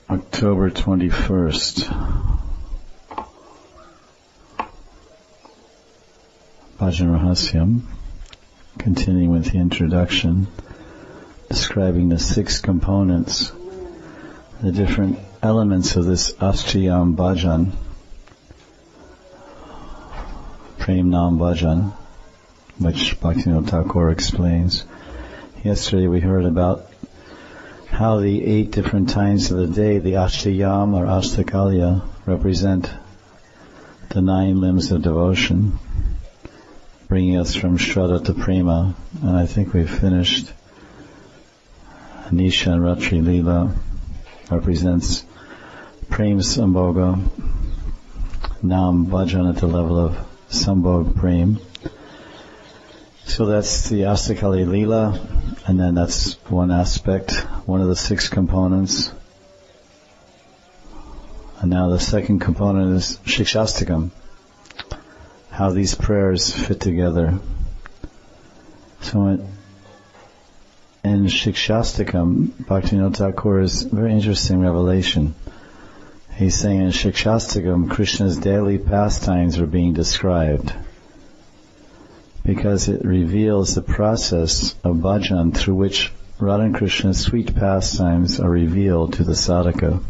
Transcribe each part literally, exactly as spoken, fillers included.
October twenty-first. Bhajan Rahasyam, continuing with the introduction, describing the six components, the different elements of this Ashtayam Bhajan, Prem Nam Bhajan, which Bhaktivinoda Thakur explains. Yesterday we heard about how the eight different times of the day, the Ashtayam or Ashtakalya, represent the nine limbs of devotion, bringing us from Shraddha to Prema. And I think we've finished Nisha and Ratri Leela, represents Prem Sambhoga, Nam Bhajan at the level of Sambhog Prem. So that's the Ashtakalya Leela, and then that's one aspect, one of the six components. And now the second component is Shikshastakam, how these prayers fit together. So in, in Shikshastakam, Bhaktivinoda Thakur's very interesting revelation. He's saying in Shikshastakam, Krishna's daily pastimes are being described, because it reveals the process of bhajan through which Radha and Krishna's sweet pastimes are revealed to the sadhaka.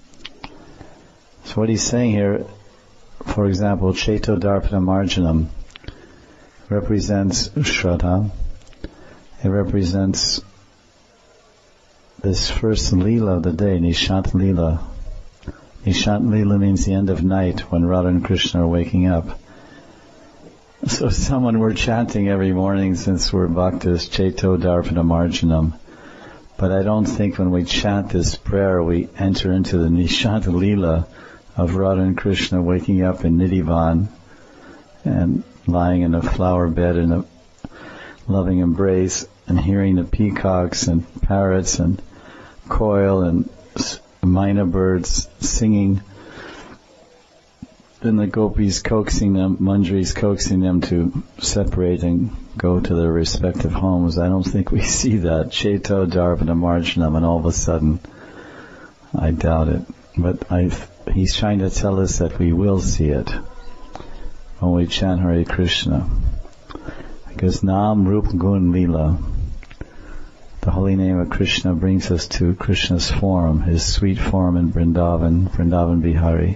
So what he's saying here, for example, Cheto Darpana Marjanam represents Shraddha. It represents this first Leela of the day, Nishant Leela. Nishant Leela means the end of night, when Radha and Krishna are waking up. So if someone were chanting every morning, since we're bhaktas, Cheto Darpana Marjanam, but I don't think when we chant this prayer we enter into the Nishant Leela of Radha and Krishna waking up in Nidhivan and lying in a flower bed in a loving embrace and hearing the peacocks and parrots and koil and myna birds singing, then the gopis coaxing them, Manjaris coaxing them to separate and go to their respective homes. I don't think we see that. Cheto Darpana Marjanam, and all of a sudden, I doubt it. But I, he's trying to tell us that we will see it when we chant Hare Krishna. Because Nam Rup Gun Leela, the holy name of Krishna, brings us to Krishna's form, his sweet form in Vrindavan, Vrindavan Bihari.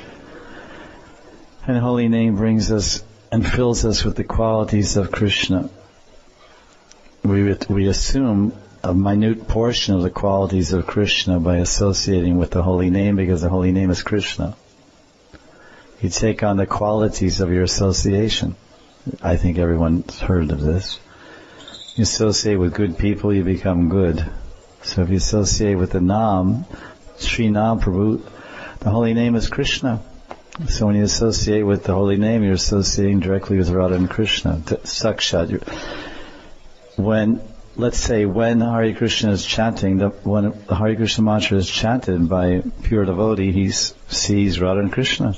And holy name brings us and fills us with the qualities of Krishna. We we assume a minute portion of the qualities of Krishna by associating with the holy name, because the holy name is Krishna. You take on the qualities of your association. I think everyone's heard of this. You associate with good people, you become good. So if you associate with the Nam, Sri Nam Prabhu, the holy name is Krishna. So when you associate with the holy name, you're associating directly with Radha and Krishna. Sakshat. When, let's say, when Hare Krishna is chanting, the, when the Hare Krishna mantra is chanted by pure devotee, he sees Radha and Krishna.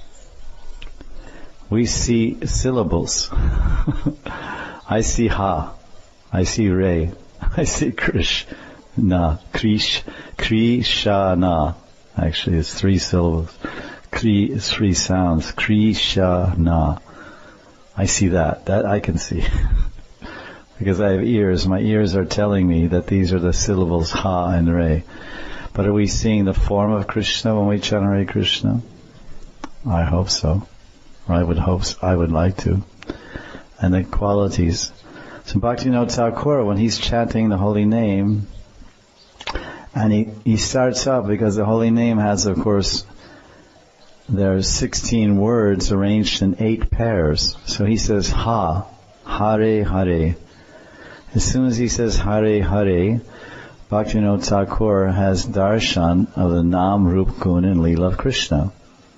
We see syllables. I see Ha. I see Re. I see Krishna. Krish. Krishna. Actually, it's three syllables. Kri is three sounds. Krishna. I see that. That I can see. Because I have ears. My ears are telling me that these are the syllables Ha and Re. But are we seeing the form of Krishna when we chant Hare Krishna? I hope so. Or I would hope so. I would like to. And the qualities. So Bhaktivinoda Thakur, when he's chanting the holy name, and he, he starts up, because the holy name has, of course, there are sixteen words arranged in eight pairs. So he says Ha, Hare Hare. As soon as he says Hare Hare, Bhaktivinoda Thakur has darshan of the Nam, Rup, Gun and Leela of Krishna.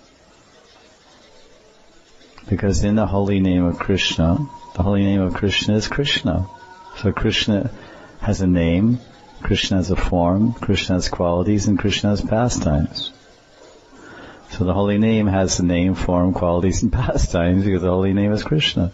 Because in the holy name of Krishna, the holy name of Krishna is Krishna. So Krishna has a name, Krishna has a form, Krishna has qualities, and Krishna has pastimes. So the holy name has the name, form, qualities, and pastimes, because the holy name is Krishna.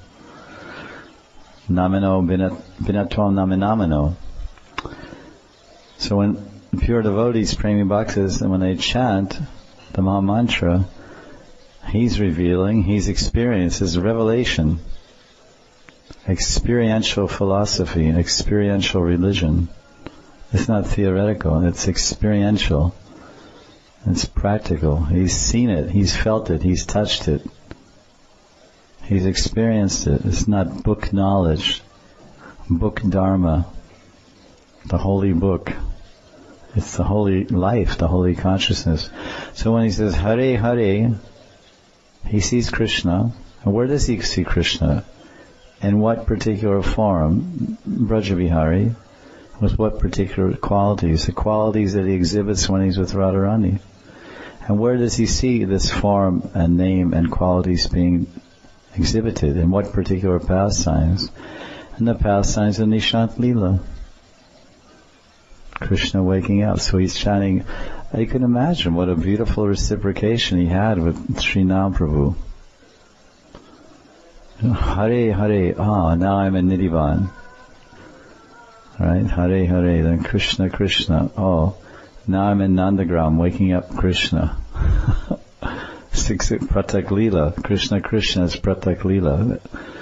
Namino binatvam naminamino. So when pure devotees, Premi Bhaktas, and when they chant the Maha Mantra, he's revealing, he's experienced, it's revelation. Experiential philosophy, experiential religion. It's not theoretical, it's experiential. It's practical. He's seen it, he's felt it, he's touched it. He's experienced it. It's not book knowledge, book dharma, the holy book. It's the holy life, the holy consciousness. So when he says Hare Hare, he sees Krishna. And where does he see Krishna? In what particular form? Brajavihari. With what particular qualities? The qualities that he exhibits when he's with Radharani. And where does he see this form and name and qualities being exhibited? In what particular pastimes? In the pastimes of Nishant Leela. Krishna waking up. So he's chanting. You can imagine what a beautiful reciprocation he had with Sri Nam Prabhu. Hare Hare, ah, now I'm in Nidhivan. Right? Hare Hare, then Krishna Krishna, oh, now I'm in Nandagram, waking up Krishna. Six Pratak Leela, Krishna Krishna is Pratak Leela.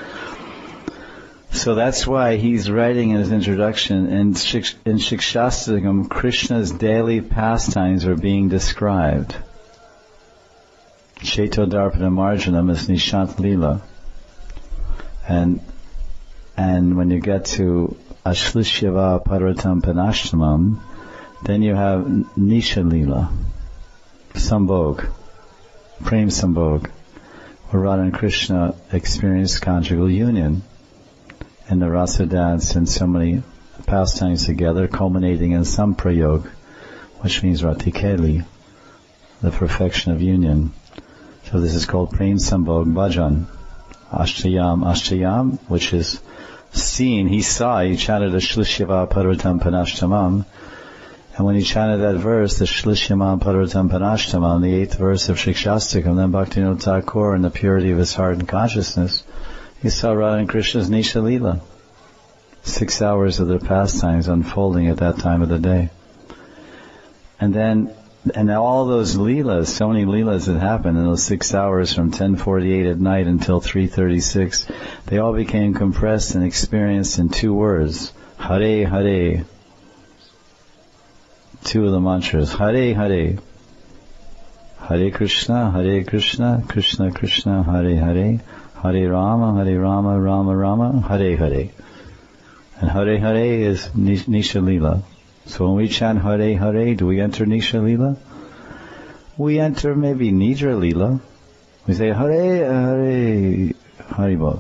So that's why he's writing in his introduction, in, Shik- in Shikshastakam, Krishna's daily pastimes are being described. Chaitodarpana Marjanam is Nishant Leela. And and when you get to Ashlishyava Paratam Panashtamam, then you have Nisha Leela, Sambhog, Prem Sambhog, where Radha and Krishna experience conjugal union in the rasa dance and so many pastimes together, culminating in Samprayog, which means Ratikeli, the perfection of union. So this is called Prem Sambhog Bhajan. Ashtayam, Ashtayam, which is seen, he saw, he chanted the Shlishyava Parvatam Panashtamam, and when he chanted that verse, the Shlishyama Parvatam Panashtamam, the eighth verse of Shikshastakam, then Bhaktivinoda Thakur, in the purity of his heart and consciousness, he saw Radha and Krishna's Nisha Leela. Six hours of their pastimes unfolding at that time of the day. And then, and all those leelas, so many leelas that happened in those six hours from ten forty-eight at night until three thirty-six, they all became compressed and experienced in two words. Hare Hare. Two of the mantras. Hare Hare. Hare Krishna, Hare Krishna, Krishna Krishna, Hare Hare. Hare Rama, Hare Rama, Rama Rama, Hare Hare. And Hare Hare is Nisha Leela. So when we chant Hare Hare, do we enter Nisha Leela? We enter maybe Nidra Leela. We say Hare Hare Haribol.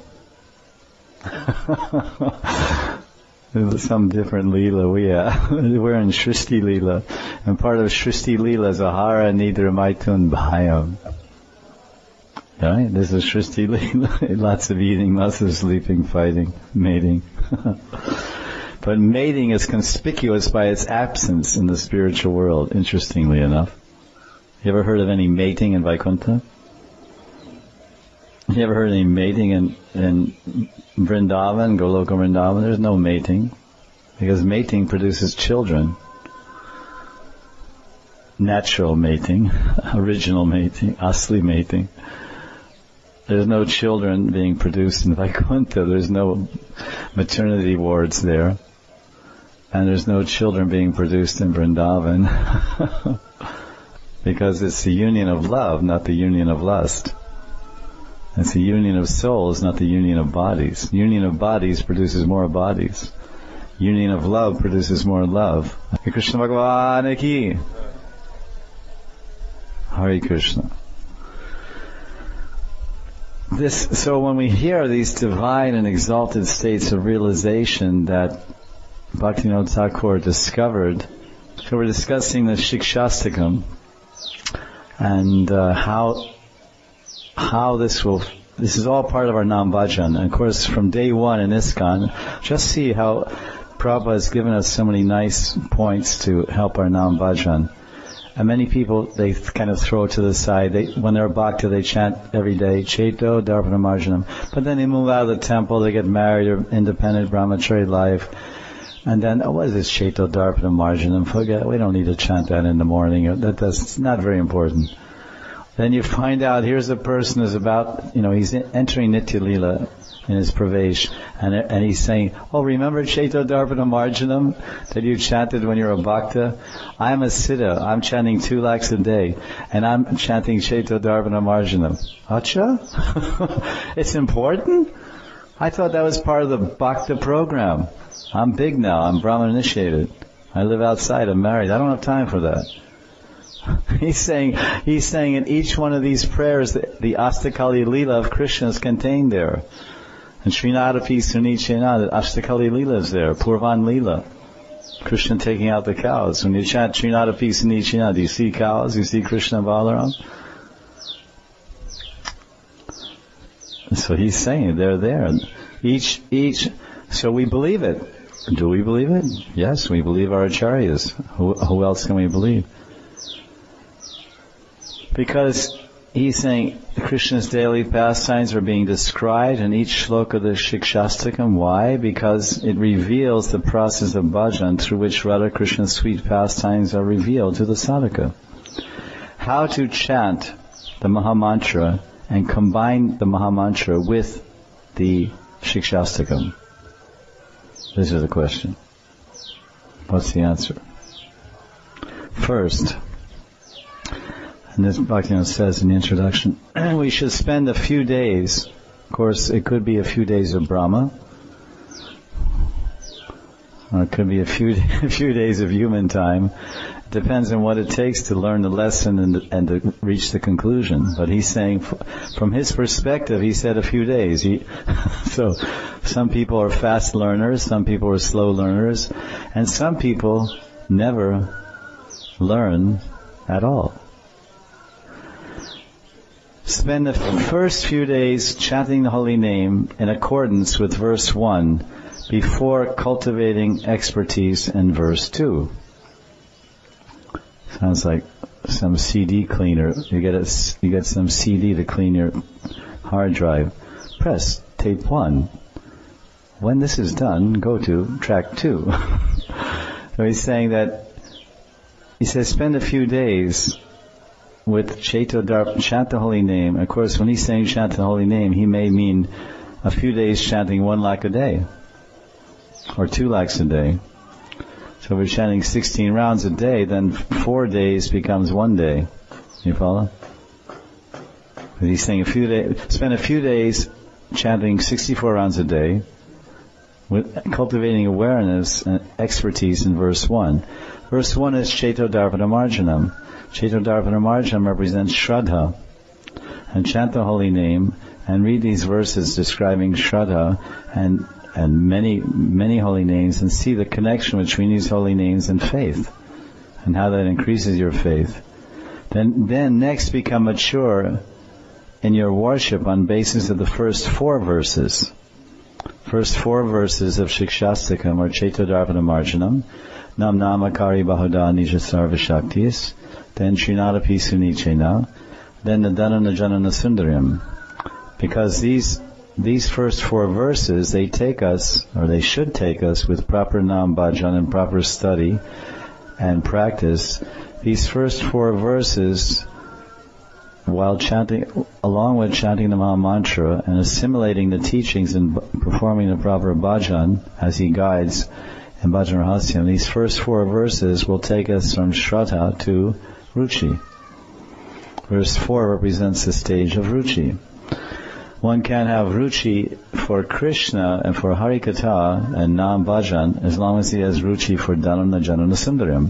Some different Leela. We, uh, we're in Shristi Leela. And part of Shristi Leela is Ahara Nidra Maitun Bhayam. Right? This is Shristi Leela. Lots of eating, lots of sleeping, fighting, mating. But mating is conspicuous by its absence in the spiritual world, interestingly enough. You ever heard of any mating in Vaikuntha? You ever heard of any mating in, in Vrindavan, Goloka Vrindavan? There's no mating, because mating produces children. Natural mating, original mating, asli mating. There's no children being produced in Vaikuntha. There's no maternity wards there. And there's no children being produced in Vrindavan. Because it's the union of love, not the union of lust. It's the union of souls, not the union of bodies. Union of bodies produces more bodies. Union of love produces more love. Hare Krishna Bhagavan ki. Hare Krishna. This, so when we hear these divine and exalted states of realization that Bhaktivinoda Thakur discovered, so we're discussing the Shikshastakam and uh, how how this will, this is all part of our Nam Bhajan. And of course from day one in ISKCON, just see how Prabhupada has given us so many nice points to help our Nam Bhajan. And many people, they kind of throw it to the side. They, when they're bhakta, they chant every day, Chaito, Darpana Marjanam. But then they move out of the temple, they get married or independent brahmachari life. And then, oh, what is this Cheto Darpana Marjanam? Forget, we don't need to chant that in the morning. That, that's not very important. Then you find out, here's a person who's about, you know, he's entering Nitya Lila in his Pravesh, and and he's saying, oh, remember Cheto Darpana Marjanam that you chanted when you were a Bhakta? I'm a Siddha, I'm chanting two lakhs a day, and I'm chanting Cheto Darpana Marjanam. Acha? It's important? I thought that was part of the Bhakta program. I'm big now, I'm Brahman initiated. I live outside, I'm married, I don't have time for that. He's saying, he's saying in each one of these prayers, the, the Astakali Leela of Krishna is contained there. And Srinadapi Sunichena, the Astakali Leela is there, Purvan Leela. Krishna taking out the cows. When you chant Srinadapi Sunichena, do you see cows? Do you see Krishna and Balaram? So he's saying they're there. Each, each, so we believe it. Do we believe it? Yes, we believe our acharyas. Who, who else can we believe? Because he's saying Krishna's daily pastimes are being described in each shloka of the Shikshastakam. Why? Because it reveals the process of bhajan through which Radha Krishna's sweet pastimes are revealed to the sadhaka. How to chant the Mahamantra and combine the Mahamantra with the Shikshastakam. This is the question. What's the answer? First, and this Bhaktivinoda says in the introduction, we should spend a few days, of course it could be a few days of Brahma, or it could be a few a few days of human time. It depends on what it takes to learn the lesson and, and to reach the conclusion. But he's saying, from his perspective, he said a few days. He, so some people are fast learners, some people are slow learners, and some people never learn at all. Spend the first few days chanting the holy name in accordance with verse one before cultivating expertise in verse two. Sounds like some C D cleaner. You get a, you get some C D to clean your hard drive. Press tape one. When this is done, go to track two. So he's saying that, he says spend a few days with Cheto Darpana, chant the holy name. Of course, when he's saying chant the holy name, he may mean a few days chanting one lakh a day, or two lakhs a day. So if we're chanting sixteen rounds a day, then four days becomes one day. You follow? But he's saying a few days, spend a few days chanting sixty-four rounds a day, with cultivating awareness and expertise in verse one. Verse one is Cheto Darpana Marjanam. Cheto Darpana Marjanam represents Shraddha. And chant the holy name and read these verses describing Shraddha and and many, many holy names, and see the connection between these holy names and faith, and how that increases your faith. Then, then next become mature in your worship on basis of the first four verses. First four verses of Shikshastakam are Cheto Darpana Marjanam, Nam Namakari Bahuda Nija Sarva Shaktis, then Srinadapi Sunichena, then the Dhanana Janana Sundaryam. Because these these first four verses, they take us, or they should take us, with proper Nam Bhajan and proper study and practice. These first four verses, while chanting, along with chanting the Maha Mantra and assimilating the teachings and performing the proper bhajan as he guides in Bhajan Rahasyam, these first four verses will take us from Shraddha to Ruchi. Verse four represents the stage of Ruchi. One can have Ruchi for Krishna and for Harikatha and Nam Bhajan as long as he has Ruchi for Dhanana Janana Sundaryam.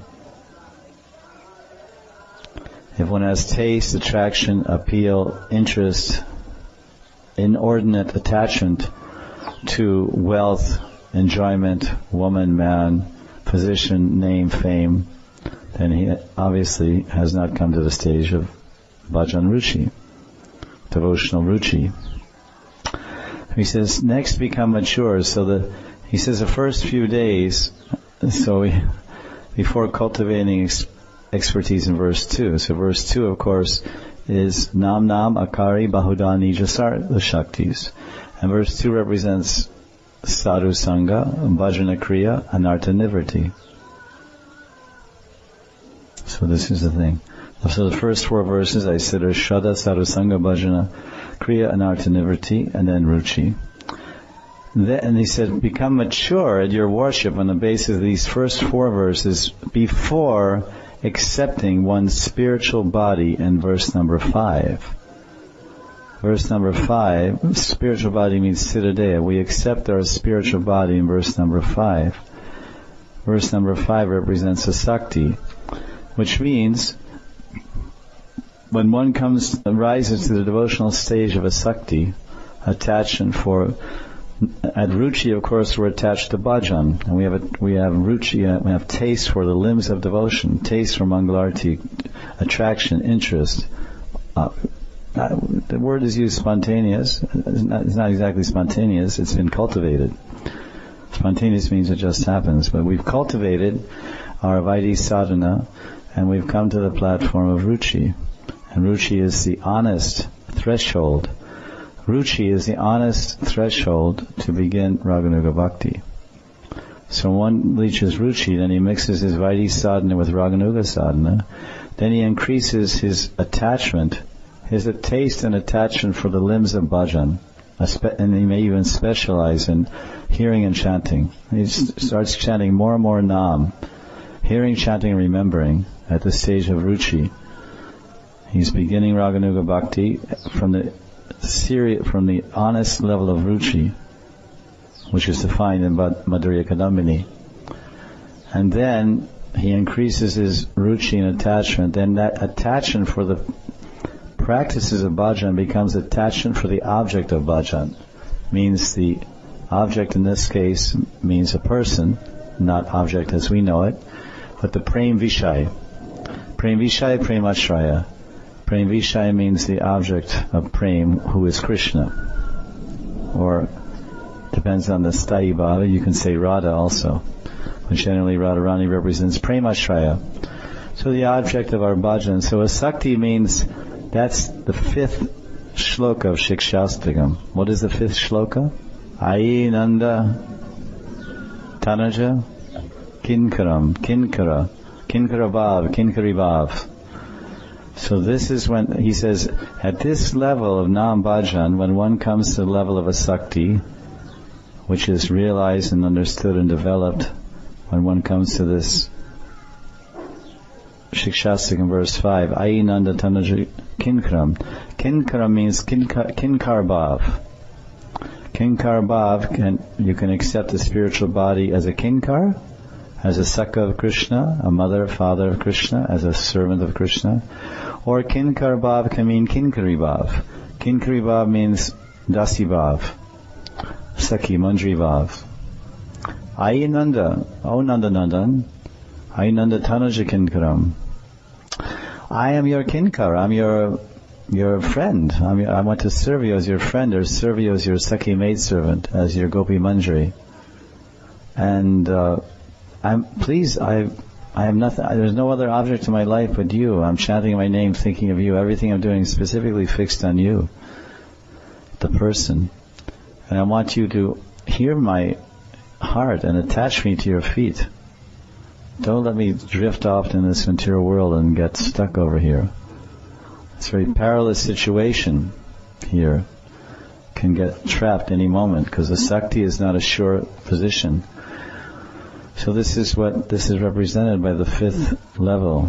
If one has taste, attraction, appeal, interest, inordinate attachment to wealth, enjoyment, woman, man, position, name, fame, then he obviously has not come to the stage of Bhajan Ruchi, devotional Ruchi. He says, next become mature. So the, he says the first few days, so we, before cultivating ex, expertise in verse two. So verse two, of course, is Nam Nam Akari Bahuda Nija Sarva Shaktis. And verse two represents Sadhu Sangha, Bhajana Kriya, Anartha Nivritti. So this is the thing. So the first four verses I said are Shraddha, Sadhu Sangha, Bhajana Kriya, Anartha Nivritti, and then Ruchi. Then, and he said, become mature at your worship on the basis of these first four verses before accepting one's spiritual body in verse number five. Verse number five, spiritual body means Siddhadeha. We accept our spiritual body in verse number five. Verse number five represents a Sakti, which means when one comes, rises to the devotional stage of a Sakti, attachment for, at Ruchi, of course, we're attached to Bhajan, and we have a, we have Ruchi, uh, we have taste for the limbs of devotion, taste for Mangalarti, attraction, interest. Uh, uh, the word is used spontaneous. It's not, it's not exactly spontaneous. It's been cultivated. Spontaneous means it just happens, but we've cultivated our Vaidhi sadhana, and we've come to the platform of Ruchi. And Ruchi is the honest threshold. Ruchi is the honest threshold to begin Raganuga Bhakti. So one reaches Ruchi, then he mixes his Vaidhi sadhana with Raganuga sadhana, then he increases his attachment, his taste and attachment for the limbs of bhajan, and he may even specialize in hearing and chanting. He starts chanting more and more Nam, hearing, chanting, and remembering at the stage of Ruchi. He's beginning Raganuga Bhakti from the serious, from the honest level of Ruchi, which is defined in Madhurya Kadambini. And then he increases his Ruchi and attachment. Then that attachment for the practices of bhajan becomes attachment for the object of bhajan. Means the object in this case means a person, not object as we know it, but the Prem Vishai. Prem Vishai, Prem Ashraya. Prem Vishai means the object of Prem, who is Krishna. Or, depends on the Sthayi Bhava, you can say Radha also. But generally Radharani represents Prem Ashraya. So the object of our bhajan. So a Sakti means, that's the fifth shloka of Shikshastakam. What is the fifth shloka? Ayi Nanda Tanaja Kinkaram, Kinkara, Kinkara Bhav, Kinkari Bhav. So this is when, he says, at this level of Nam Bhajan, when one comes to the level of a Sakti, which is realized and understood and developed, when one comes to this Shikshastakam verse five, Ayi Nanda Tanaja Kinkaram. Kinkaram means Kinkar, kinkar Bhav. Kinkar Bhav, can, you can accept the spiritual body as a Kinkar, as a Sakha of Krishna, a mother, father of Krishna, as a servant of Krishna. Or Kinkar Bhav can mean Kinkari Bhav. Kinkari Bhav means Dasi Bhav, Sakhi, Manjri Bhav. Ayi Nanda, O Nanda Nandan, Ayi Nanda Tanaja Kinkaram. I am your Kinkar, I'm your your friend. I'm your, I want to serve you as your friend, or serve you as your Sakhi maidservant, as your Gopi Manjri. And uh, I'm please, I I have nothing, there's no other object in my life but you. I'm chanting my name, thinking of you. Everything I'm doing is specifically fixed on you, the person. And I want you to hear my heart and attach me to your feet. Don't let me drift off in this material world and get stuck over here. It's a very perilous situation here. Can get trapped any moment because the Sakti is not a sure position. So this is what this is represented by the fifth level.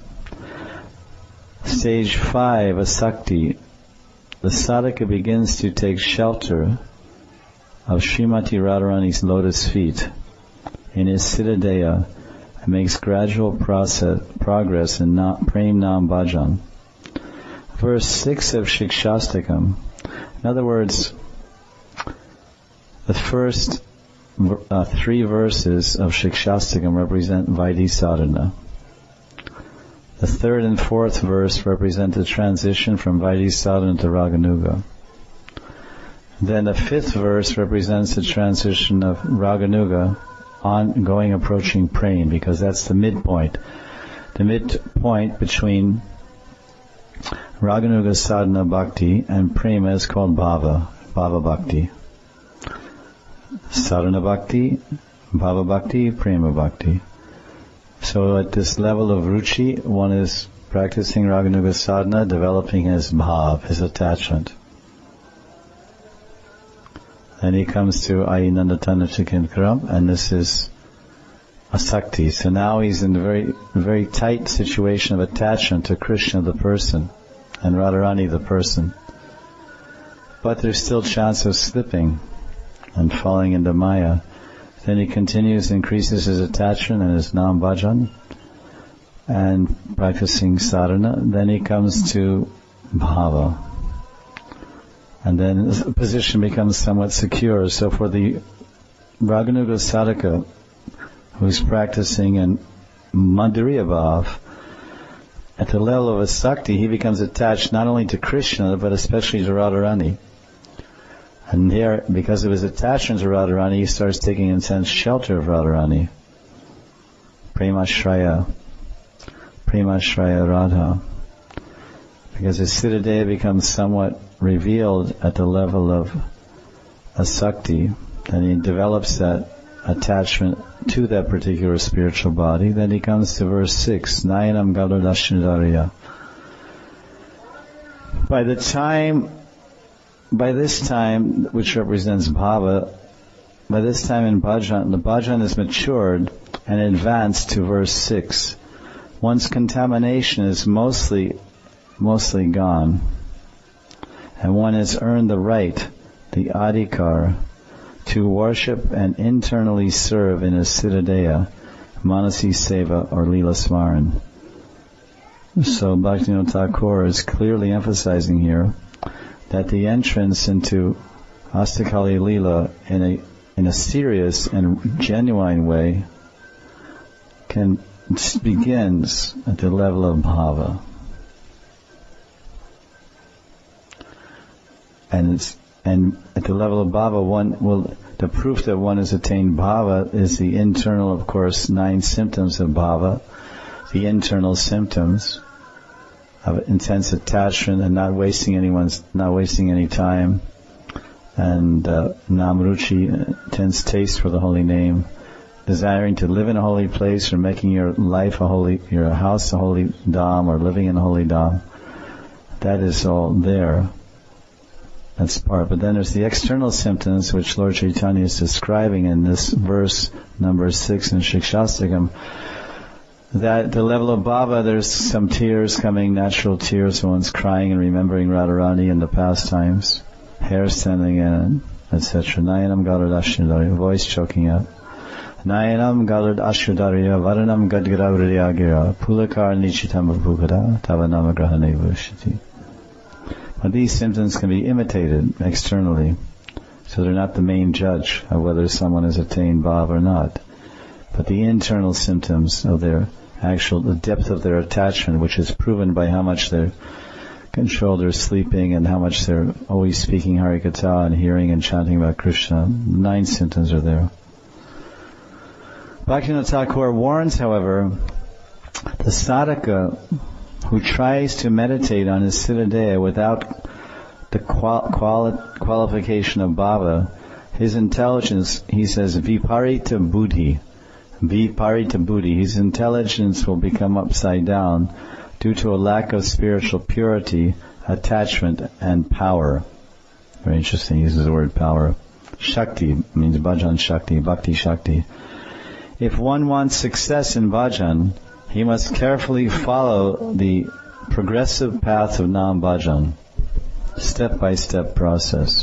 Stage five, a Sakti. The sadhaka begins to take shelter of Srimati Radharani's lotus feet in his Siddhadeha and makes gradual process, progress in na, Prem Nam Bhajan. Verse six of Shikshastakam. In other words, the first uh, three verses of Shikshastakam represent Vaidhi Sadhana. The third and fourth verse represent the transition from Vaidhi Sadhana to Raganuga. Then the fifth verse represents the transition of Raganuga ongoing approaching Prem, because that's the midpoint. The midpoint between Raganuga Sadhana Bhakti and Prema is called Bhava, Bhava Bhakti. Sadhana Bhakti, Bhava Bhakti, Prema Bhakti. So at this level of ruchi, one is practicing Raganuga sadhana, developing his bhav, his attachment. Then he comes to Ayinandatana Chikinkaram, and this is asakti. So now he's in a very, very tight situation of attachment to Krishna, the person, and Radharani, the person. But there's still chance of slipping and falling into Maya. Then he continues, increases his attachment and his nam bhajan, and practicing sadhana. Then he comes to bhava. And then the position becomes somewhat secure. So for the Raganuga sadhaka who's practicing in Madhurya Bhav, at the level of asakti, he becomes attached not only to Krishna, but especially to Radharani. And here, because of his attachment to Radharani, he starts taking intense shelter of Radharani. Premashraya. Premashraya Radha. Because his Siddhadeha becomes somewhat revealed at the level of asakti, and he develops that attachment to that particular spiritual body. Then he comes to verse six, Nayanam Galadashnadariya. By the time, by this time, which represents bhava, by this time in bhajan, the bhajan is matured and advanced to verse six. One's contamination is mostly, mostly gone. And one has earned the right, the adhikar, to worship and internally serve in a siddhadeha, manasi seva or lila smaran. So Bhaktivinoda Thakur is clearly emphasizing here that the entrance into Astakali Lila in a in a serious and genuine way can begins at the level of bhava. And it's, and at the level of bhava, one will, the proof that one has attained bhava is the internal, of course, nine symptoms of bhava, the internal symptoms of intense attachment and not wasting anyone's, not wasting any time, and uh, namruchi, intense taste for the holy name, desiring to live in a holy place or making your life a holy, your house a holy dham or living in a holy dham. That is all there. That's part. But then there's the external symptoms which Lord Chaitanya is describing in this verse number six in Shikshastakam. That at the level of bhava, there's some tears coming, natural tears, one's crying and remembering Radharani in the past times, hair standing in, et cetera. Nayanam Galad Ashnadariya, voice choking up. Nayanam Galad Ashnadariya, Varanam Gadgira Vriyagira, Pulakar Nichitam Bhukada, Tavanama Grahane Vushiti. But these symptoms can be imitated externally, so they're not the main judge of whether someone has attained bhava or not. But the internal symptoms of their actual, the depth of their attachment, which is proven by how much they're controlled their sleeping and how much they're always speaking Harikatha and hearing and chanting about Krishna. Nine symptoms are there. Bhaktivinoda Thakur warns, however, the sadhaka who tries to meditate on his siddhadeha without the qual- quali- qualification of bhava, his intelligence, he says, viparita buddhi, viparita buddhi, his intelligence will become upside down due to a lack of spiritual purity, attachment, and power. Very interesting, he uses the word power. Shakti means bhajan shakti, bhakti shakti. If one wants success in bhajan, he must carefully follow the progressive path of Nam Bhajan, step-by-step process.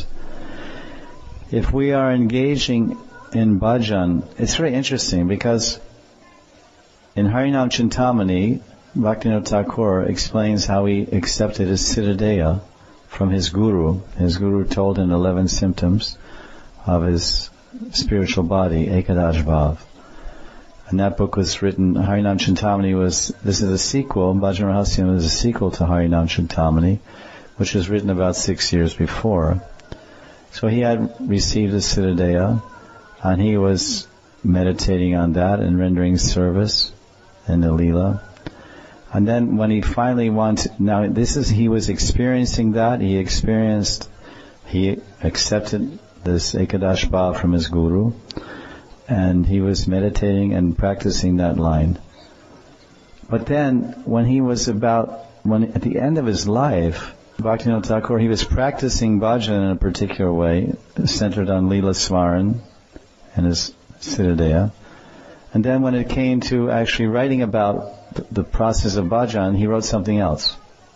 If we are engaging in bhajan, it's very interesting because in Harinam Chintamani, Bhaktivinoda Thakur explains how he accepted his siddhadeha from his guru. His guru told him eleven symptoms of his spiritual body, Ekadash Bhav. And that book was written, Harinam Chintamani was, this is a sequel, Bhajan Rahasyam is a sequel to Harinam Chintamani, which was written about six years before. So he had received a siddhadeha, and he was meditating on that and rendering service in the Leela. And then when he finally wanted, now this is, he was experiencing that, he experienced, he accepted this Ekadash Bhav from his guru, and he was meditating and practicing that line. But then, when he was about, when at the end of his life, Bhaktivinoda Thakur, he was practicing bhajan in a particular way, centered on Leela Smaran and his Siddhadeha. And then when it came to actually writing about the, the process of bhajan, he wrote something else.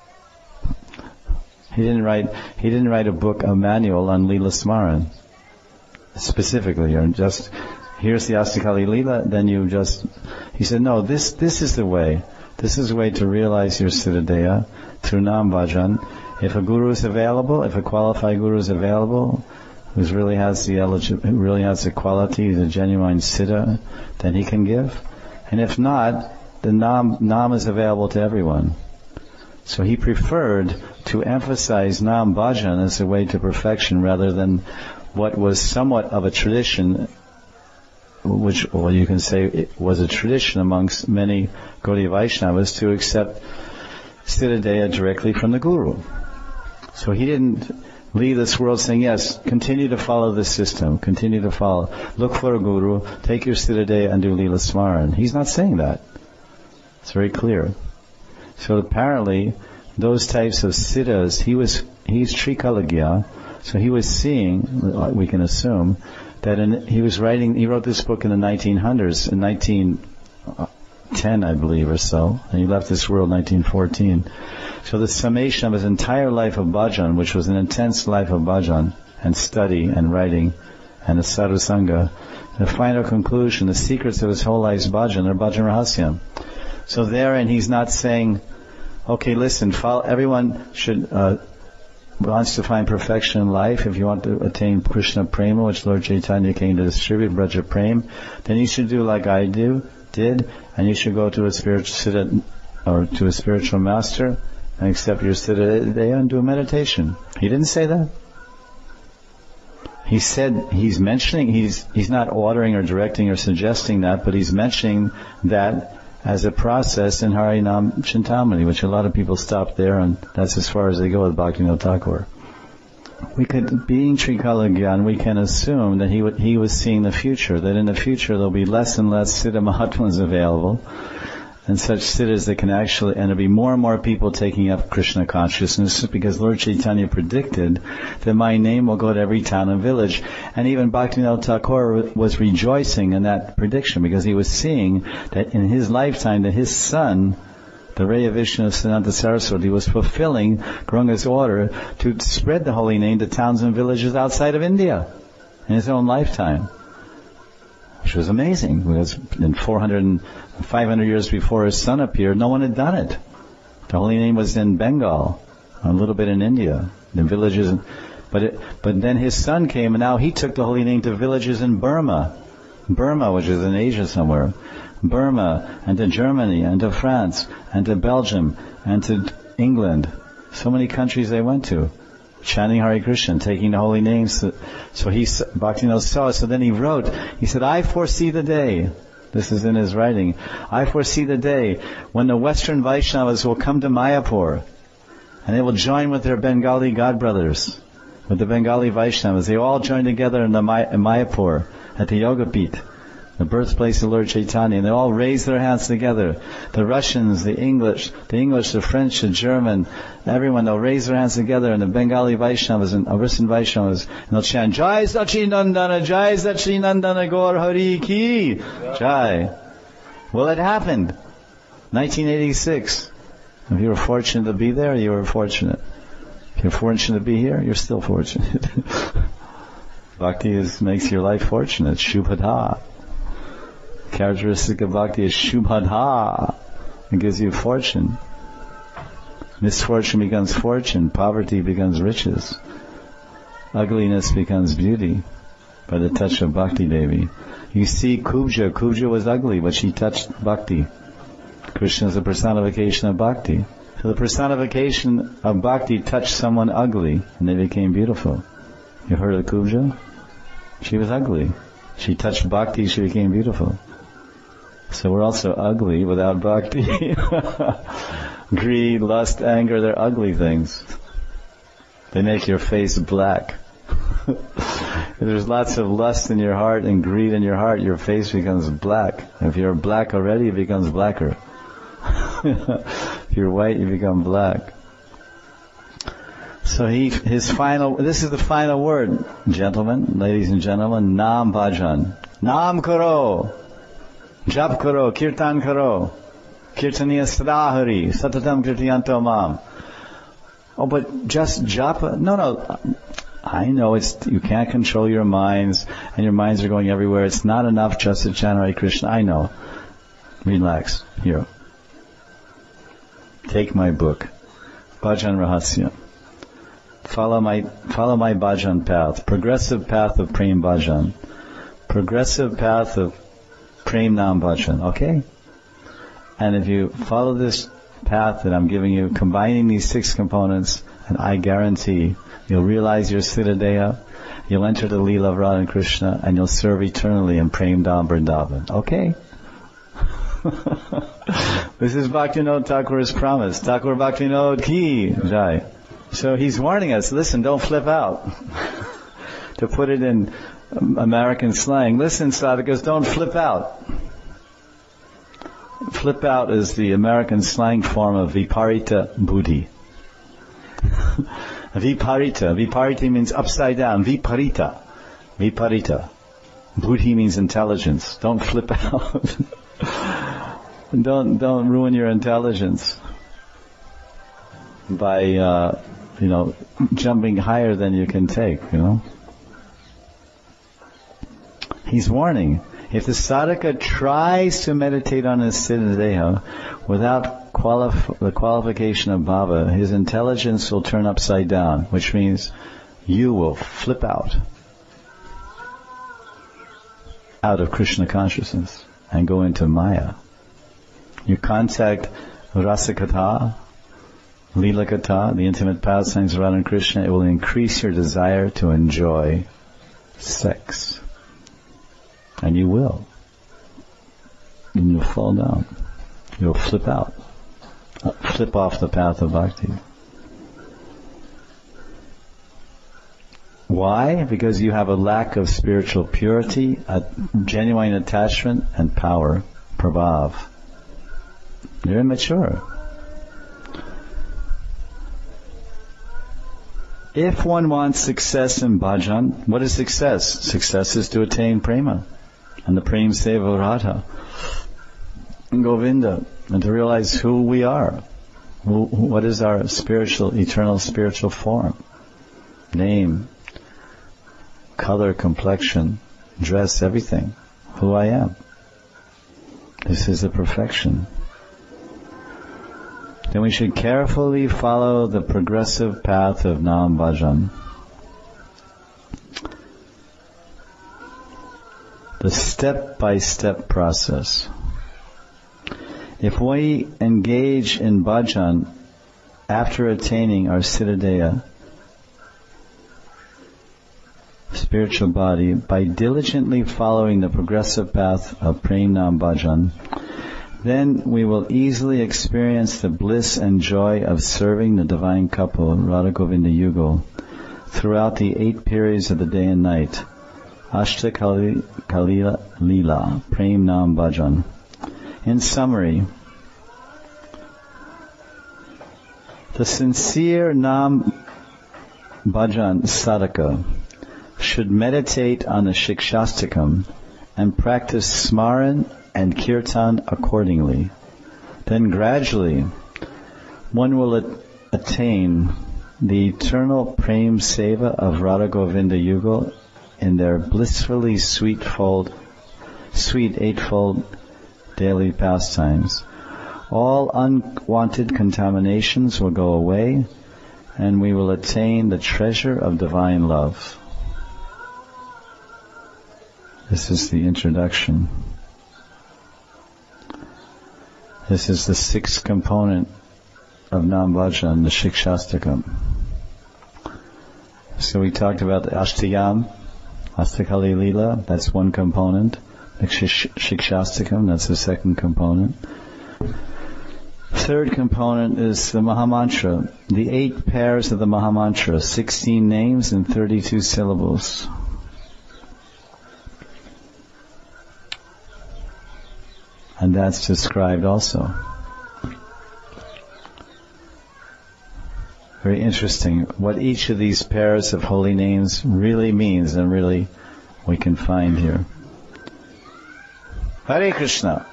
He didn't write, he didn't write a book, a manual on Leela Smaran, specifically, or just, here's the Astakali Leela, then you just, he said, no, this, this is the way. This is the way to realize your Siddhadeha through Nam Bhajan. If a guru is available, if a qualified guru is available, who really has the eligi- who really has the quality, the genuine Siddha, then he can give. And if not, the Nam, Nam is available to everyone. So he preferred to emphasize Nam Bhajan as a way to perfection rather than what was somewhat of a tradition, which, well, you can say it was a tradition amongst many Gaudiya Vaishnavas to accept Siddhadeha directly from the Guru. So he didn't leave this world saying, yes, continue to follow this system, continue to follow, look for a Guru, take your Siddhadeha and do Leela Smaran. He's not saying that. It's very clear. So apparently, those types of siddhas, he was, he's Trikalagya, so he was seeing, we can assume, that in, he was writing, he wrote this book in the nineteen hundreds, in nineteen ten, I believe, or so, and he left this world in nineteen fourteen. So the summation of his entire life of bhajan, which was an intense life of bhajan, and study, and writing, and a sadhu sangha, the final conclusion, the secrets of his whole life's bhajan, are bhajan rahasyam. So therein he's not saying, okay, listen, follow, everyone should, uh, wants to find perfection in life. If you want to attain Krishna Prema, which Lord Chaitanya came to distribute, Braja Prem, then you should do like I do, did, and you should go to a spiritual siddha, or to a spiritual master, and accept your siddha and do a meditation. He didn't say that. He said, he's mentioning, he's, he's not ordering or directing or suggesting that, but he's mentioning that as a process in Harinam Chintamani, which a lot of people stop there, and that's as far as they go with Bhaktivinoda Thakur. We could, being Trikalagyan, we can assume that he w- he was seeing the future, that in the future there'll be less and less Siddha Mahatmas available, and such siddhas that can actually, and there'll be more and more people taking up Krishna consciousness, because Lord Chaitanya predicted that my name will go to every town and village. And even Bhaktivinoda Thakur was rejoicing in that prediction, because he was seeing that in his lifetime that his son, the Raya Vishnu Siddhanta Saraswati, was fulfilling Gaurunga's order to spread the holy name to towns and villages outside of India in his own lifetime. Which was amazing, because in four hundred, five hundred years before his son appeared, no one had done it. The holy name was in Bengal, a little bit in India, in villages, but it, but then his son came, and now he took the holy name to villages in Burma, Burma, which is in Asia somewhere, Burma, and to Germany, and to France, and to Belgium, and to England. So many countries they went to, chanting Hare Krishna, taking the holy names. So, so he, Bhaktivinoda saw it, so then he wrote, he said, I foresee the day, this is in his writing, I foresee the day when the Western Vaishnavas will come to Mayapur, and they will join with their Bengali godbrothers, with the Bengali Vaishnavas. They all join together in the May- in Mayapur, at the Yogapith, the birthplace of Lord Chaitanya, and they all raise their hands together. The Russians, the English, the English, the French, the German, everyone, they'll raise their hands together, and the Bengali Vaishnavas and Arisen Vaishnavas, and they'll chant, Jai Sachinandana, Jai Sachinandana Gaur Hari Ki, Jai. Well, it happened. nineteen eighty-six. If you were fortunate to be there, you were fortunate. If you're fortunate to be here, you're still fortunate. Bhakti is, makes your life fortunate. Shubhadha. Characteristic of bhakti is Shubhadha. It gives you fortune. Misfortune becomes fortune. Poverty becomes riches. Ugliness becomes beauty by the touch of Bhakti Devi. You see Kubja. Kubja was ugly, but she touched Bhakti. Krishna is a personification of Bhakti. So the personification of Bhakti touched someone ugly, and they became beautiful. You heard of Kubja? She was ugly. She touched Bhakti, she became beautiful. So we're also ugly without Bhakti. Greed, lust, anger, they're ugly things. They make your face black. there's lots of lust in your heart and greed in your heart, your face becomes black. If you're black already, it becomes blacker. If you're white, you become black. So he, his final, this is the final word, gentlemen, ladies and gentlemen, Nam Bhajan. Nam karo, jap karo, kirtan karo, kirtaniya sadahari, satatam kirtiyanto mam. Oh, but just japa? No, no. I know it's, you can't control your minds, and your minds are going everywhere. It's not enough just to chant Hare Krishna. I know. Relax. Here. Take my book, Bhajan Rahasya. Follow my, follow my bhajan path, progressive path of Prem Bhajan, progressive path of Prem Nam Bhajan, okay? And if you follow this path that I'm giving you, combining these six components, and I guarantee you'll realize your Siddhadeha, you'll enter the Leela of Radha and Krishna, and you'll serve eternally in Prem Dham Vrindavan, okay? This is Bhaktivinoda Thakur's promise. Thakur Bhaktivinoda ki jai. So he's warning us, listen, don't flip out. To put it in American slang, listen, sadhakas, don't flip out. Flip out is the American slang form of viparita buddhi. Viparita. Viparita means upside down. Viparita. Viparita. Buddhi means intelligence. Don't flip out. don't don't ruin your intelligence by uh, you know jumping higher than you can take. You know. He's warning. If the sadhaka tries to meditate on his Siddhadeha without qualif- the qualification of bhava, his intelligence will turn upside down, which means you will flip out out of Krishna consciousness and go into Maya. You contact Rasakatha, Leela Katha, the intimate pastimes of Radha and Krishna, it will increase your desire to enjoy sex. And you will. And you'll fall down. You'll flip out. Flip off the path of bhakti. Why? Because you have a lack of spiritual purity, a genuine attachment, and power, prabhav. You're immature. If one wants success in bhajan, what is success? Success is to attain prema. And the Prem Seva Radha and Govinda, and to realize who we are, who, what is our spiritual, eternal spiritual form, name, color, complexion, dress, everything, who I am. This is the perfection. Then we should carefully follow the progressive path of Nam Bhajan. The step-by-step process. If we engage in bhajan after attaining our Siddhadeha, spiritual body, by diligently following the progressive path of Prem Nam Bhajan, then we will easily experience the bliss and joy of serving the divine couple, Radha Govinda Yugal, throughout the eight periods of the day and night. Ashta Kalila Leela, Prem Nam Bhajan. In summary, the sincere Nam Bhajan sadhaka should meditate on the Shikshastakam and practice Smaran and Kirtan accordingly. Then gradually, one will at- attain the eternal Prem Seva of Radha Govinda Yugal in their blissfully sweetfold, sweet eightfold daily pastimes. All unwanted contaminations will go away, and we will attain the treasure of divine love. This is the introduction. This is the sixth component of Nam Bhajan, the Shikshastakam. So we talked about the Ashtayam, Astakali Leela, that's one component. The Shikshastakam, that's the second component. Third component is the Mahamantra, the eight pairs of the Mahamantra, sixteen names and thirty-two syllables. And that's described also. Very interesting what each of these pairs of holy names really means, and really we can find here. Hare Krishna.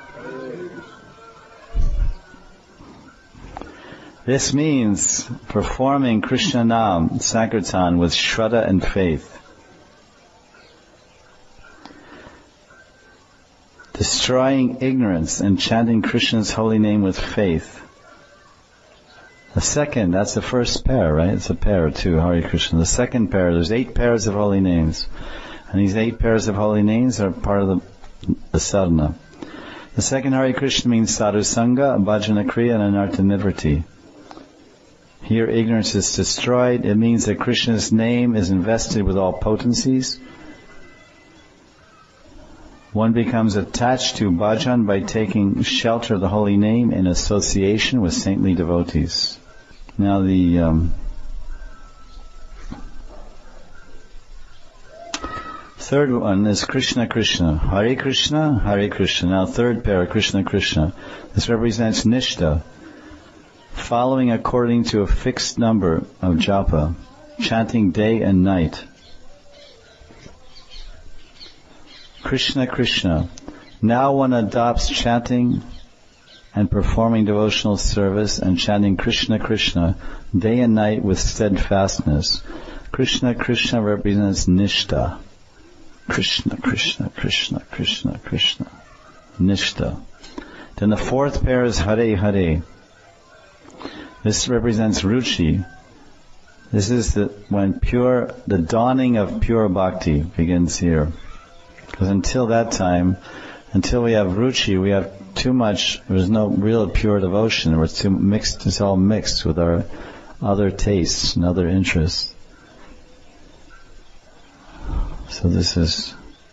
This means performing Krishna Nam Sankirtan with Shraddha and faith. Destroying ignorance and chanting Krishna's holy name with faith. The second, that's the first pair, right? It's a pair too, Hare Krishna. The second pair, there's eight pairs of holy names. And these eight pairs of holy names are part of the, the sadhana. The second Hare Krishna means sadhu sangha, bhajana kriya, and anartha nivritti. Here ignorance is destroyed. It means that Krishna's name is invested with all potencies. One becomes attached to bhajan by taking shelter of the holy name in association with saintly devotees. Now the um, third one is Krishna Krishna. Hare Krishna, Hare Krishna. Now third pair, Krishna Krishna. This represents Nishtha, following according to a fixed number of japa, chanting day and night. Krishna Krishna. Now one adopts chanting and performing devotional service and chanting Krishna Krishna day and night with steadfastness. Krishna Krishna represents Nishtha. Krishna Krishna Krishna Krishna Krishna. Nishtha. Then the fourth pair is Hare Hare. This represents Ruchi. This is the when pure the dawning of pure bhakti begins here. Because until that time, until we have ruchi, we have too much, there's no real pure devotion. It's too mixed, it's all mixed with our other tastes and other interests. So this is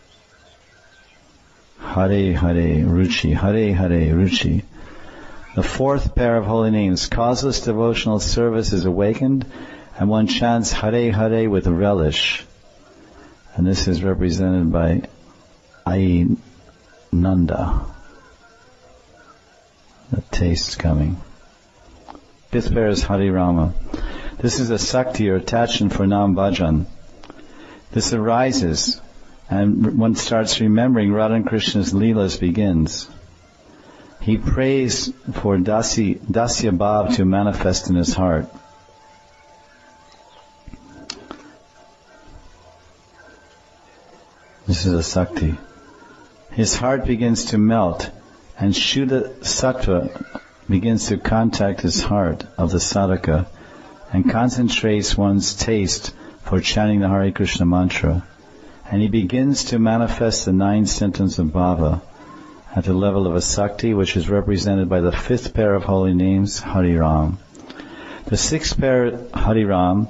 Hare Hare Ruchi, Hare Hare Ruchi. The fourth pair of holy names, causeless devotional service is awakened, and one chants Hare Hare with relish. And this is represented by Ai Nanda. The taste coming. Fifth pair is Hari Rama. This is a sakti or attachment for Nam Bhajan. This arises and one starts remembering Radha and Krishna's Leelas begins. He prays for Dasi, Dasya Bhav to manifest in his heart. This is a sakti. His heart begins to melt, and Shuddha Sattva begins to contact his heart of the sadhaka and concentrates one's taste for chanting the Hare Krishna mantra. And he begins to manifest the nine symptoms of bhava at the level of a sakti, which is represented by the fifth pair of holy names, Hari Ram. The sixth pair, Hari Ram,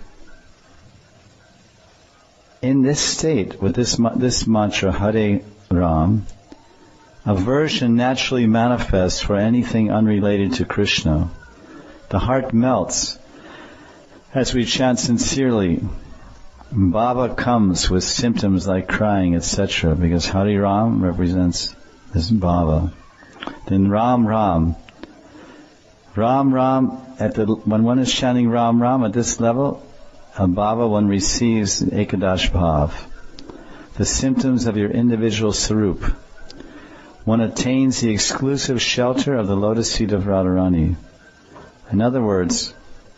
in this state, with this this mantra, Hare Ram, aversion naturally manifests for anything unrelated to Krishna. The heart melts as we chant sincerely. Bhava comes with symptoms like crying, et cetera, because Hare Ram represents this bhava. Then Ram Ram. Ram Ram, at the, when one is chanting Ram Ram at this level, a bhava, one receives Ekadash Bhav, the symptoms of your individual sarup. One attains the exclusive shelter of the lotus feet of Radharani. In other words,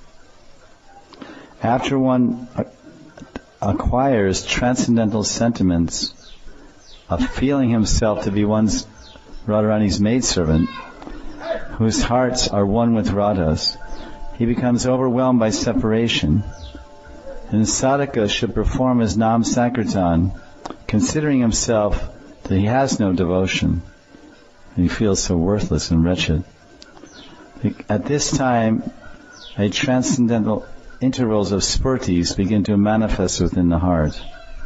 after one acquires transcendental sentiments of feeling himself to be one's Radharani's maidservant, whose hearts are one with Radha's, he becomes overwhelmed by separation. And sadhaka should perform his Nam Sankirtan, considering himself that he has no devotion. And he feels so worthless and wretched. At this time, a transcendental intervals of spurtis begin to manifest within the heart.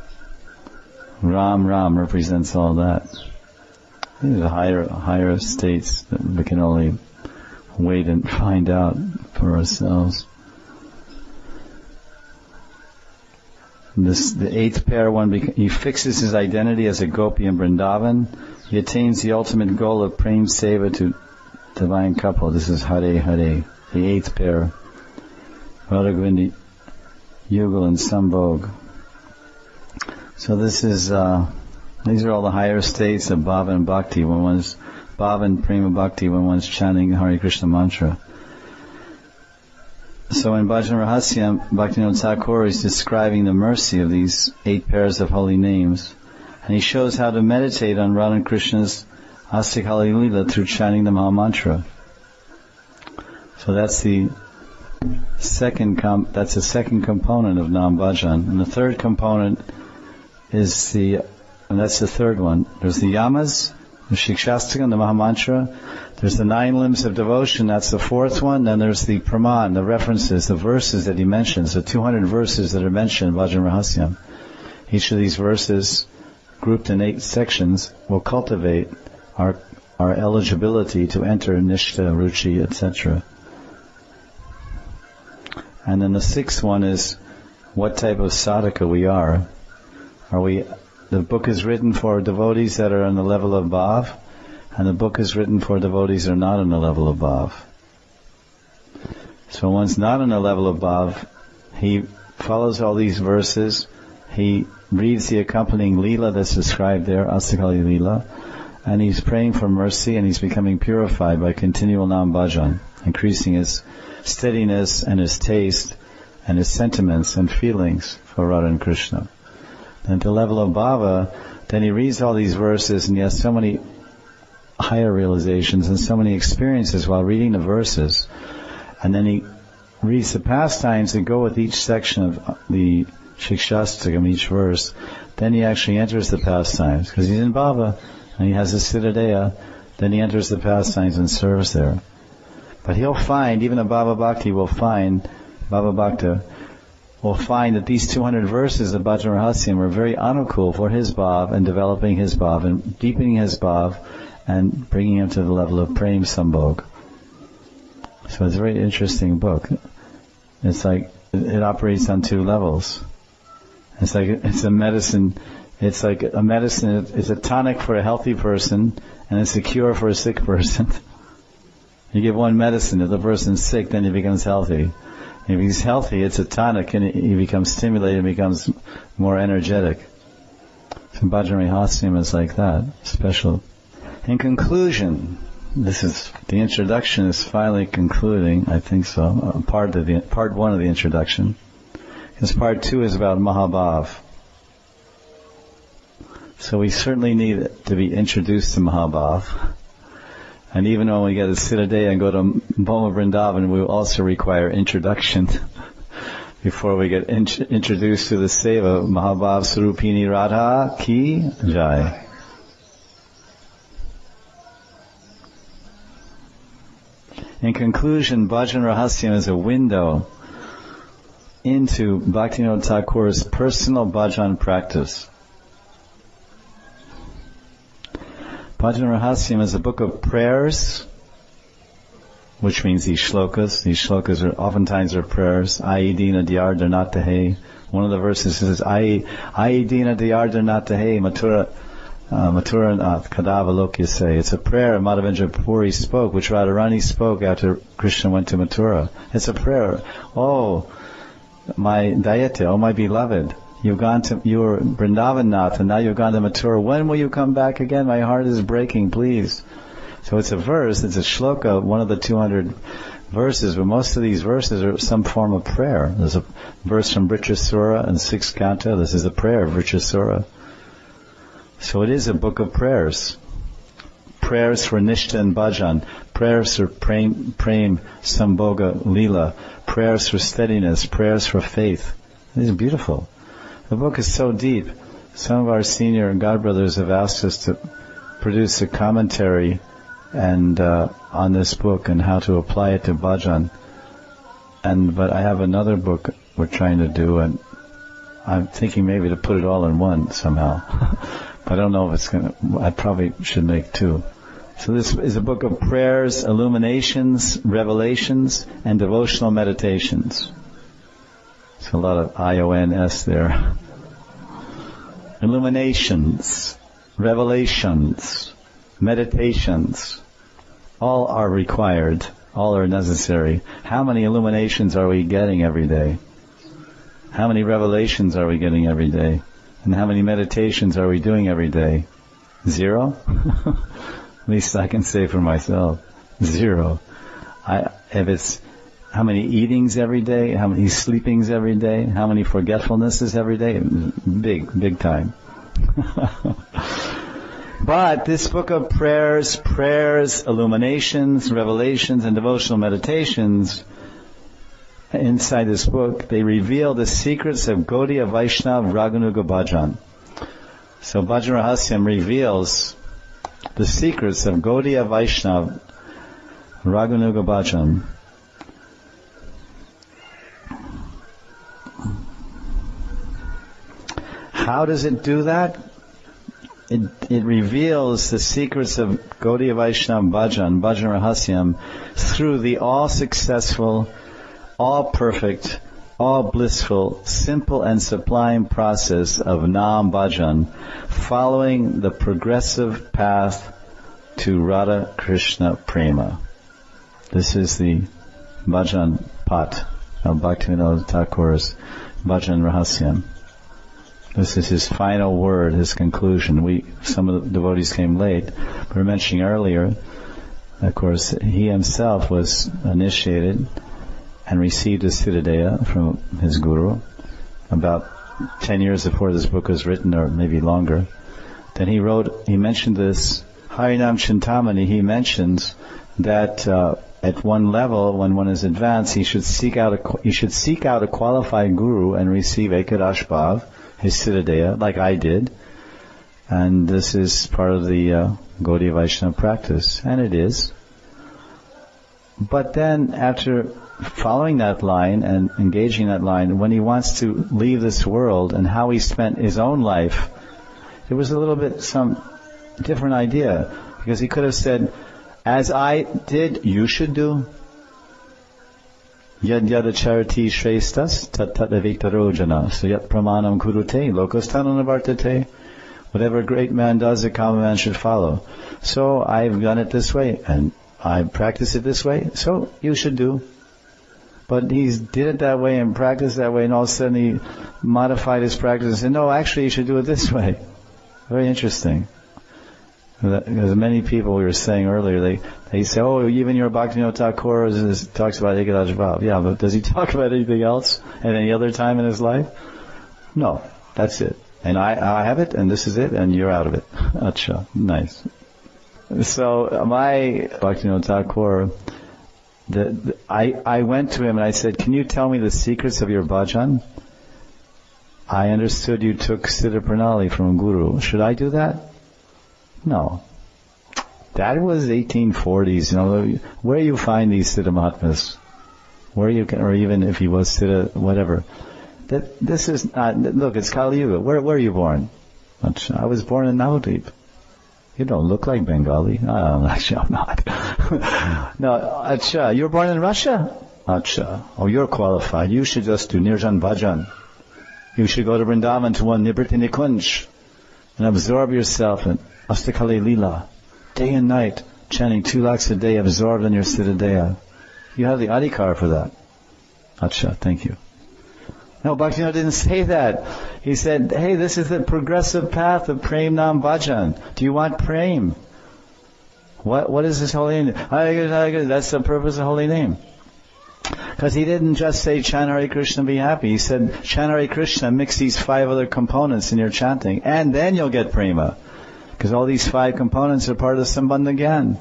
Ram Ram represents all that. These are higher, higher states that we can only wait and find out for ourselves. This, the eighth pair one, he fixes his identity as a gopi in Vrindavan. He attains the ultimate goal of prem seva to divine couple. This is Hare Hare, the eighth pair. Radha Govinda Yugal and Sambhog. So this is, uh, these are all the higher states of bhava and bhakti when one's, bhava and prema bhakti when one's chanting Hare Krishna mantra. So in Bhajan Rahasyam, Bhaktivinoda Thakur is describing the mercy of these eight pairs of holy names. And he shows how to meditate on Radha and Krishna's Astakali Leela through chanting the Maha Mantra. So that's the second com- that's the second component of Nam Bhajan. And the third component is the, and that's the third one. There's the Yamas, the Shikshastakam, the Maha Mantra. There's the nine limbs of devotion, that's the fourth one. Then there's the Praman, the references, the verses that he mentions, the two hundred verses that are mentioned in Bhajan Rahasyam. Each of these verses, grouped in eight sections, will cultivate our our eligibility to enter Nishtha, Ruchi, et cetera. And then the sixth one is what type of sadhaka we are. Are we, the book is written for devotees that are on the level of bhav, and the book is written for devotees that are not on the level of bhav. So one's not on the level of bhav, he follows all these verses, he reads the accompanying lila that's described there, Astakali Lila, and he's praying for mercy and he's becoming purified by continual Nam Bhajan, increasing his steadiness and his taste and his sentiments and feelings for Radha and Krishna. And at the level of bhava, then he reads all these verses and he has so many higher realizations and so many experiences while reading the verses. And then he reads the pastimes that go with each section of the Shikshastakam, each verse. Then he actually enters the pastimes, because he's in bhava and he has a Siddhadeya. Then he enters the pastimes and serves there. But he'll find, even a Bhava Bhakti will find, Bhava Bhakta will find that these two hundred verses of Bhajan Rahasyam are very anukul for his bhav and developing his bhav and deepening his bhav and bringing him to the level of prem sambhog. So it's a very interesting book. It's like, it operates on two levels. It's like, it's a medicine, it's like a medicine, it's a tonic for a healthy person and it's a cure for a sick person. You give one medicine, if the person's sick, then he becomes healthy. If he's healthy, it's a tonic, and he becomes stimulated and becomes more energetic. So Bhajan Rahasyam is like that, special. In conclusion, this is, the introduction is finally concluding, I think so, uh, part of the, part one of the introduction. Because part two is about Mahabhav. So we certainly need to be introduced to Mahabhav. And even when we get a Siddhadeya and go to Bhoma Vrindavan, we will also require introduction before we get in- introduced to the Seva. Mahabhav Sarupini Radha Ki Jai. In conclusion, Bhajan Rahasyam is a window into Bhaktivinoda Thakur's personal bhajan practice. Bhajan Rahasyam is a book of prayers, which means these shlokas. These shlokas are oftentimes are prayers. Ai dina diyardanatahe. One of the verses says, Ai Ai dina diyardanatahe matura uh, matura nath kadavalokya say. It's a prayer Madhavendra Puri spoke, which Radharani spoke after Krishna went to Mathura. It's a prayer. Oh, my Dayate, oh my beloved. You've gone to, you were Vrindavan Nath, and now you've gone to Mathura. When will you come back again? My heart is breaking, please. So it's a verse, it's a shloka, one of the two hundred verses, but most of these verses are some form of prayer. There's a verse from Vritrasura and sixth canto. This is a prayer of Vritrasura. So it is a book of prayers. Prayers for Nishtha and Bhajan. Prayers for Prem, Prem Sambhoga Leela. Prayers for steadiness. Prayers for faith. These are beautiful. The book is so deep. Some of our senior godbrothers have asked us to produce a commentary and uh, on this book and how to apply it to bhajan. And but I have another book we're trying to do, and I'm thinking maybe to put it all in one somehow. I don't know if it's going to. I probably should make two. So this is a book of prayers, illuminations, revelations, and devotional meditations. There's a lot of I O N S there. Illuminations, revelations, meditations, all are required, all are necessary. How many illuminations are we getting every day? How many revelations are we getting every day? And how many meditations are we doing every day? Zero? At least I can say for myself, zero. I, if it's how many eatings every day, how many sleepings every day, how many forgetfulnesses every day, big, big time. But this book of prayers, prayers, illuminations, revelations, and devotional meditations, inside this book, they reveal the secrets of Gaudiya Vaishnava Raganuga Bhajan. So Bhajan Rahasyam reveals the secrets of Gaudiya Vaishnava Raganuga Bhajan. How does it do that? It, it reveals the secrets of Gaudiya Vaishnava Bhajan, Bhajan Rahasyam, through the all-successful, all-perfect, all-blissful, simple and sublime process of Nam Bhajan, following the progressive path to Radha Krishna Prema. This is the Bhajan Pat of Bhaktivinoda Thakur's Bhajan Rahasyam. This is his final word, his conclusion. We, some of the devotees came late. We were mentioning earlier, of course, he himself was initiated and received his Siddhadeha from his guru about ten years before this book was written, or maybe longer. Then he wrote, he mentioned this, Harinam Chintamani, he mentions that uh, at one level, when one is advanced, he should seek out a, he should seek out a qualified guru and receive Ekadash Bhav, his Siddhadeha, like I did. And this is part of the uh, Gaudiya Vaishnava practice, and it is. But then, after following that line and engaging that line, when he wants to leave this world and how he spent his own life, it was a little bit some different idea, because he could have said, as I did, you should do. Yad yada charati shrestas tat tat aviktaro so yat pramanam kurute lokastananavartate. Whatever a great man does, a common man should follow. So I've done it this way, and I practice it this way, so you should do. But he did it that way and practiced that way, and all of a sudden he modified his practice and said, no, actually you should do it this way. Very interesting. Because many people, we were saying earlier, they they say, oh, even your Bhaktivinoda Thakur is, talks about Ekadash Bhav. Yeah, but does he talk about anything else at any other time in his life? No, that's it. And I, I have it, and this is it, and you're out of it. Acha, nice. So my Bhaktivinoda Thakur, the, the, I, I went to him and I said, can you tell me the secrets of your bhajan? I understood you took Siddha Pranali from Guru. Should I do that? No. That was eighteen forties, you know, where you find these Siddha Mahatmas, where you can, or even if he was Siddha, whatever. That, this is not, look, it's Kali Yuga. Where, where are you born? I was born in Navadvip. You don't look like Bengali. No, actually, I'm not. No, Acha, you were born in Russia? Acha. Oh, you're qualified. You should just do Nirjan Bhajan. You should go to Vrindavan to one Nibriti Nikunj and absorb yourself in Astakali Lila, day and night, chanting two lakhs a day, absorbed in your Siddhadeha. You have the adhikar for that. Acha, thank you. No, Bhaktivinoda didn't say that. He said, hey, this is the progressive path of Prem Nam Bhajan. Do you want Prem? What, what is this holy name? That's the purpose of holy name. Because he didn't just say, chant Hare Krishna, be happy. He said, chant Hare Krishna, mix these five other components in your chanting, and then you'll get Prema. Because all these five components are part of the Sambandha Gyan.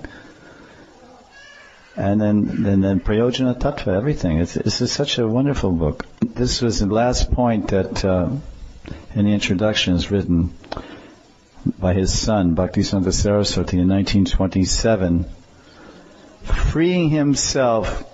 And then, then, then Prayojana Tattva, everything. It's, this is such a wonderful book. This was the last point that uh, in the introduction is written by his son, Bhaktisiddhanta Saraswati, in nineteen twenty-seven. Freeing himself,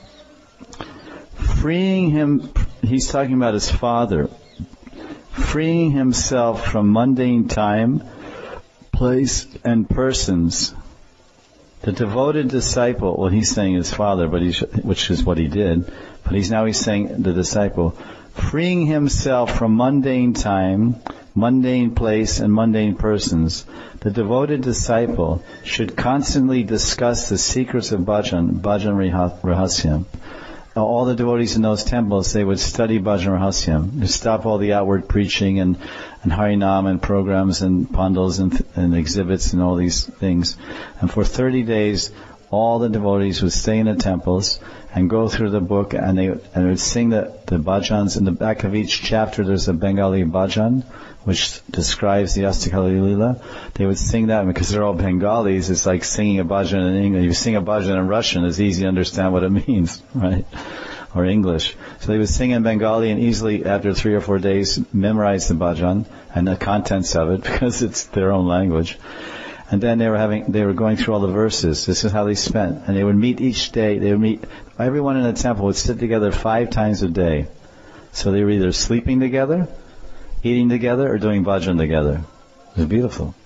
freeing him, he's talking about his father, freeing himself from mundane time, place, and persons. The devoted disciple, well, he's saying his father, but he's, which is what he did, but he's now he's saying the disciple, freeing himself from mundane time, mundane place, and mundane persons, the devoted disciple should constantly discuss the secrets of bhajan, bhajan rahasyam. All the devotees in those temples, they would study bhajan rahasyam. They stop all the outward preaching and, and harinam and programs and pandals and, and exhibits and all these things. And for thirty days, all the devotees would stay in the temples and go through the book, and they, and they would sing the, the bhajans. In the back of each chapter there's a Bengali bhajan which describes the Astakali Lila. They would sing that, because they're all Bengalis, it's like singing a bhajan in English. You sing a bhajan in Russian, it's easy to understand what it means, right? Or English. So they would sing in Bengali and easily, after three or four days, memorize the bhajan and the contents of it, because it's their own language. And then they were having, they were going through all the verses. This is how they spent. And they would meet each day. They would meet, everyone in the temple would sit together five times a day. So they were either sleeping together, eating together, or doing bhajan together. It was beautiful.